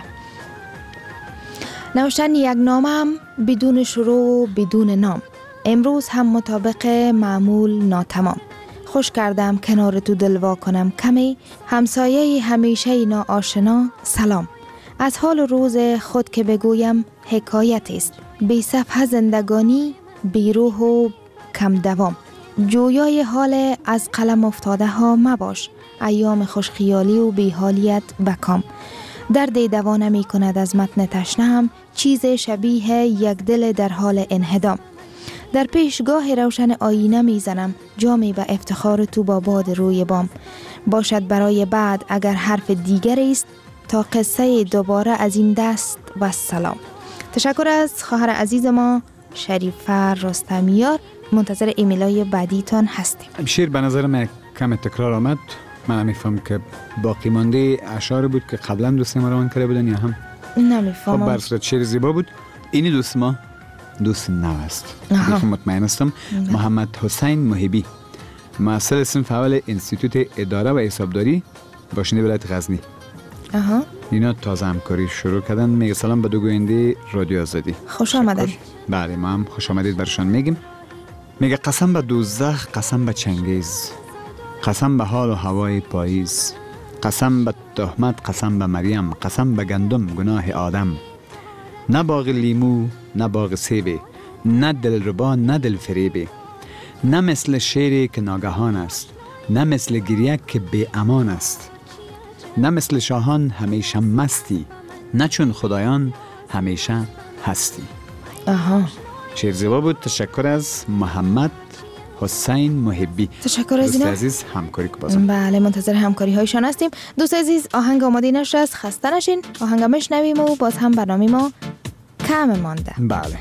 E: نوشتن یک نامم بدون شروع و بدون نام، امروز هم مطابق معمول ناتمام. خوش کردم کنار تو دلوا کنم کمی، همسایه همیشه ناآشنا سلام. از حال روز خود که بگویم حکایت است، بی صفحه زندگانی بی روح و کم دوام. جویای حال از قلم افتاده ها مباش، ایام خوشخیالی و بیحالیت بکام. درد دوا نمی کند از متن تشنه‌ام، چیز شبیه یک دل در حال انهدام. در پیشگاه روشن آینه می زنم، جامی به افتخار تو با باد روی بام. باشد برای بعد اگر حرف دیگر است، تا قصه دوباره از این دست و سلام. تشکر از خواهر عزیز ما شریفه رستمیار. منتظر ایمیلای بعدیتان هستیم.
D: شعر به نظر من کم تکرار آمد. من نمیفهم که باقی مانده اشعار بود که قبلا دوست ما روان کرده بودن یا هم
E: نمیفهمم.
D: خب برصورت شعر زیبا بود. اینی دوست ما دوست نو است. دیگه مطمئن هستم. محمد حسین محبی، محصل صنف اول انستیتوت اداره و حسابداری، باشنده ولایت غزنی. اینا تازه همکاری شروع کردن. میگه سلام به دو گوینده رادیو آزادی.
E: خوش آمدن.
D: بله ما هم خوش آمدید برشان میگیم. میگه قسم به دوزخ، قسم به چنگیز، قسم به حال و هوای پاییز، قسم به تهمت، قسم به مریم، قسم به گندم گناه آدم. نه باغ لیمو نه باغ سیبه، نه دلربا نه دل فریبه. نه مثل شیری که ناگهان است، نه مثل گریه که بی امان است. نه مثل شاهان همیشه مستی، نه چون خدایان همیشه هستی. شعر زیبا بود. تشکر از محمد حسین محبی.
E: تشکر از اینا.
D: دوست عزیز همکاری که بازم.
E: بله منتظر همکاری هایشان هستیم. دوست عزیز آهنگ آماده نشده است، خسته نشین. آهنگ میشنویم و باز هم برنامه ما کم مانده.
D: بله.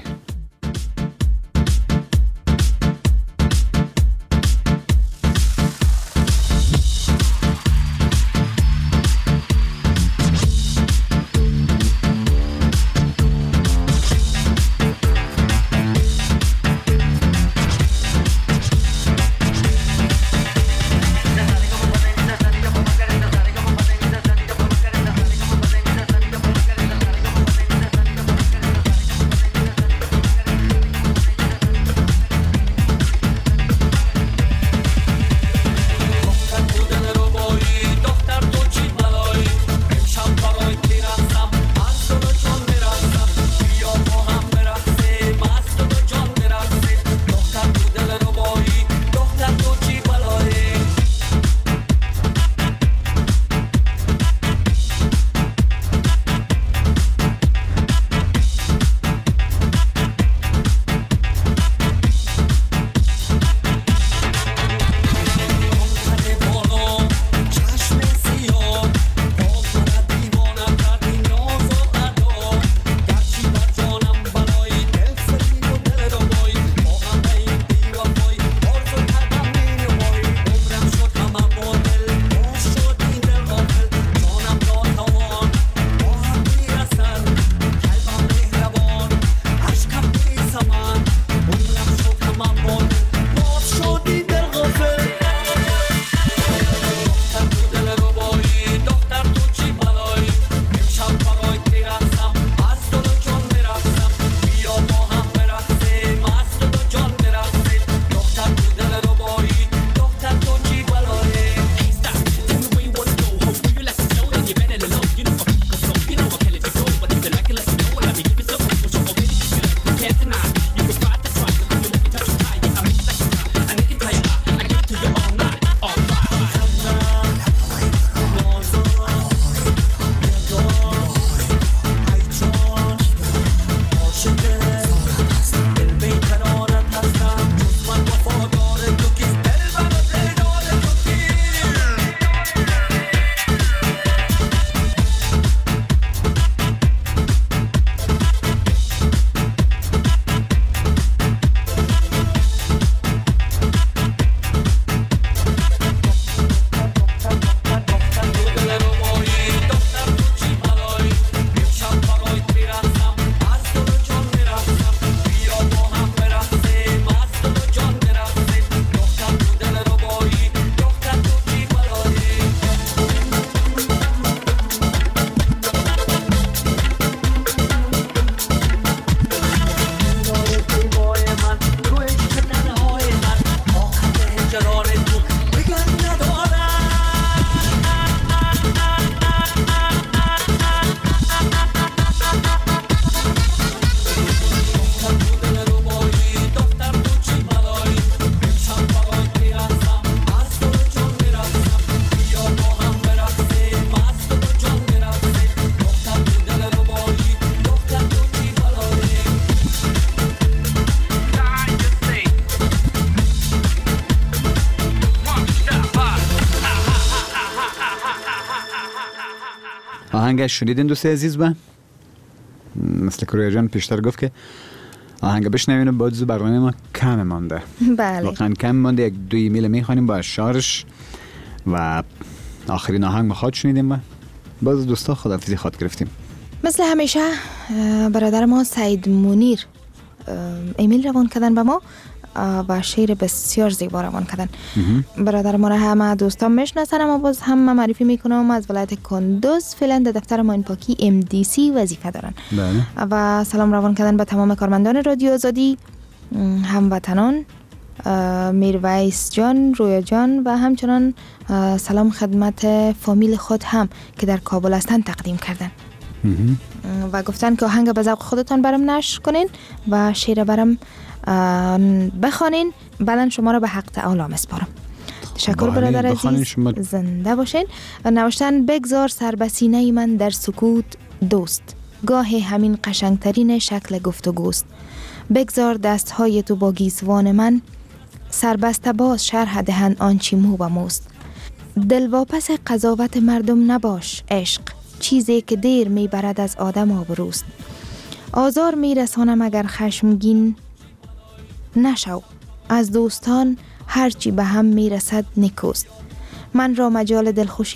D: آهنگش شنیدین دوست عزیز؟ با مثل که رویا جان پیشتر گفت که آهنگ بشنوین و باز برنامه ما کم مانده.
E: بله
D: واقعا کم مانده. 1-2 ایمیل میخوانیم با اشعارش و آخرین آهنگ ما خود شنیدیم و باز دوستا خداحافظی خود گرفتیم.
E: مثل همیشه برادر ما سعید منیر ایمیل روان کردن به ما و شعر بسیار زیبا روان کردن. برادر ما را همه دوستان میشناسن، اما باز هم معرفی میکنم از ولایت کندوز فعلا در دفتر ماین پاکی MDC وظیفه دارن.
D: بله.
E: و سلام روان کردن به تمام کارمندان رادیو آزادی، هموطنان، میرویس جان، رویا جان و همچنان سلام خدمت فامیل خود هم که در کابل هستند تقدیم کردن و گفتن که آهنگ به ذوق خودتان برام نشر کنین و شعر برام بخوانین، بعدن شما را به حق تعالی میسپارم. تشکر برادر عزیز، زنده باشین. و نوشتن بگذار سر به سینه من در سکوت دوست، گاه همین قشنگترین شکل گفتگوست. بگذار دستهای تو با گیسوان من، سربسته باز شرح دهن آنچی مو و موست. دلواپس قضاوت مردم نباش عشق، چیزی که دیر میبرد از آدم آبروست. آزار میرسانم اگر خشمگین نشو، از دوستان هرچی به هم میرسد نکوست. من را مجال دلخوشی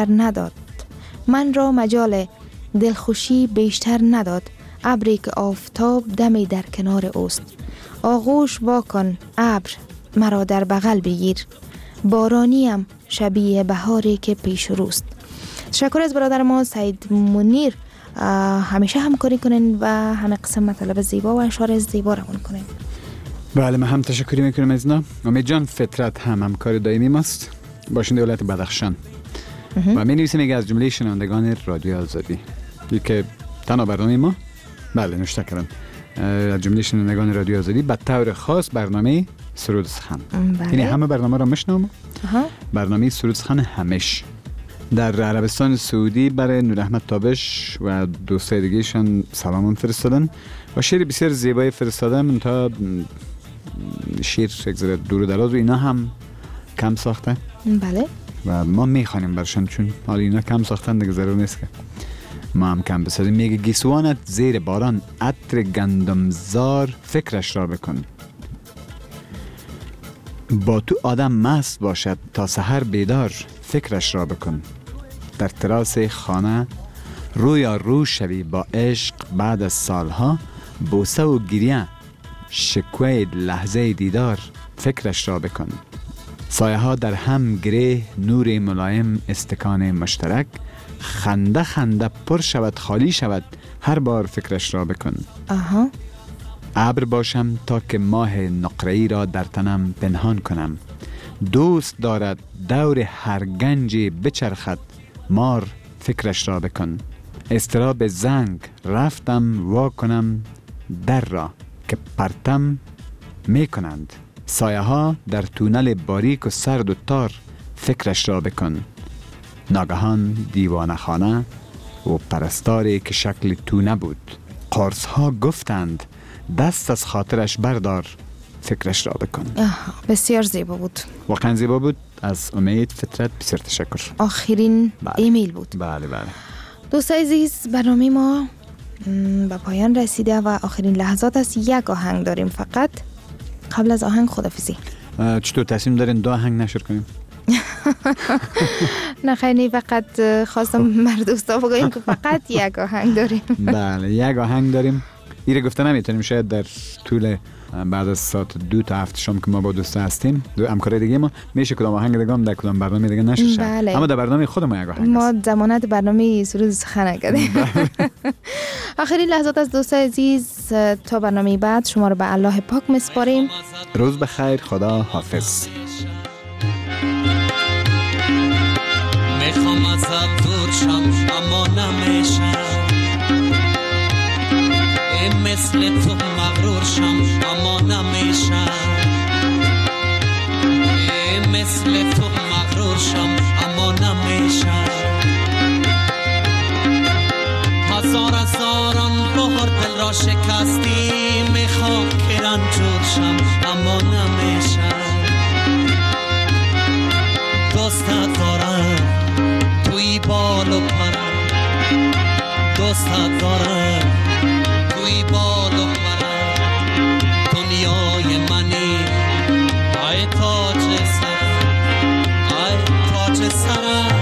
E: بیشتر نداد، ابری که آفتاب دمی در کنار اوست. آغوش واکن ابر مرا در بغل بگیر، بارانیم شبیه بهاری که پیش روست. تشکر از برادر ما سعید منیر، همیشه همکاری کنین و همه قسم مطلب زیبا و اشعار زیبا روان کنین.
D: بله، من هم تشکری میکنم از اینا. امید جان فطرت هم همکار دائمی ماست، باشنده ولایت بدخشان و می نویسیم از جمله شنوندگان رادیو آزادی که تنها برنامه ما بله نوشته کردن از جمله شنوندگان رادیو آزادی به طور خاص برنامه سرود سخن. یعنی همه برنامه را میشنوم. برنامه سرود سخن همش در عربستان سعودی برای نور احمد تابش و دوستای دیگه‌شان سلام فرستادن و شعر بسیار زیبای فرستادن. تا شعر یک دور و دراز و اینا هم کم ساخته.
E: بله.
D: و ما میخوانیم برشان، چون حالا اینا کم ساختن دیگه ضرور نیست که ما هم کم بسازیم. میگه گیسوانت زیر باران عطر گندمزار فکرش را بکن. با تو آدم مست باشد تا سحر بیدار فکرش را بکن. در تراس خانه رویا رو شوی با عشق بعد از سالها، بوسه و گریه شکوه لحظه دیدار فکرش را بکن. سایه ها در هم گره نور ملایم استکان مشترک، خنده خنده پر شود خالی شود هر بار فکرش را بکن. ابر باشم تا که ماه نقره‌ای را در تنم پنهان کنم، دوست دارد دور هر گنجی بچرخد مار فکرش را بکن. استراب زنگ رفتم وا کنم در را که پرتم می کنند، سایه ها در تونل باریک و سرد و تار فکرش را بکن. ناگهان دیوانه خانه و پرستاری که شکل تو نبود، قرص ها گفتند دست از خاطرش بردار فکرش را بکن.
E: بسیار زیبا بود،
D: واقعا زیبا بود. از امید فطرت بسیار تشکر.
E: آخرین ایمیل بود.
D: بله.
E: دوست عزیز، برنامه ما به پایان رسیده و آخرین لحظات است. یک آهنگ داریم فقط. قبل از آهنگ خدافیزی.
D: چطور تصمیم دارین 2 آهنگ نشر کنیم؟
E: نه خیلی، فقط خواستم مردوستا بگویم که فقط یک آهنگ داریم.
D: بله، یک آهنگ داریم. ایره گفته نمیتونیم، شاید در طول بعد از ساعت 2 تا 7 شام که ما با دوستا هستیم، همکار دیگه ما میشه کدام آهنگ دیگه هم در کدام برنامه دیگه نشه.
E: بله.
D: اما در برنامه خود ما یک آهنگ
E: ما ضمانت برنامه سرود سخن کردیم. آخرین لحظات از دوست عزیز، تا برنامه بعد شما رو به الله پاک میسپاریم.
D: روز بخیر، خدا حافظ.
J: میخوام ازت دور شم اما نمیشم، مثل تو مغرور شم اما نمیشم، مثل تو مغرور شم اما نمیشم. هزاران بار دل را شکستی، میخوام که رنجور شم اما نمیشم. دوستت دارم توی بال و پرم،
M: دوستت دارم توی بال و پرم دنیای منی ای تاج سرم ای تاج سرم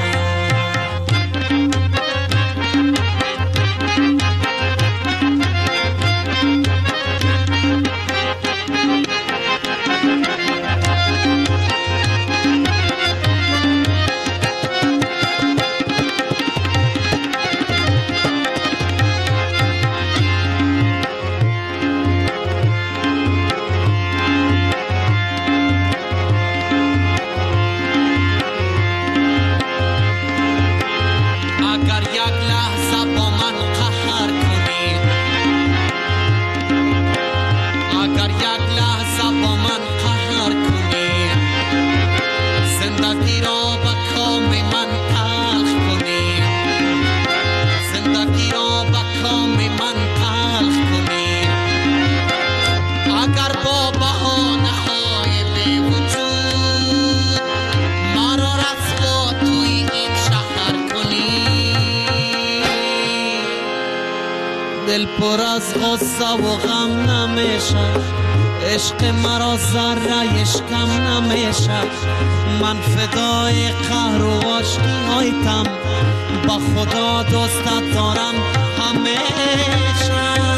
M: دل پر از غصه و غم نمیشه عشق مرا ذره اشکم نمیشه من فدای قهر و عاشقی‌هایتم با خدا دوستت دارم همیشه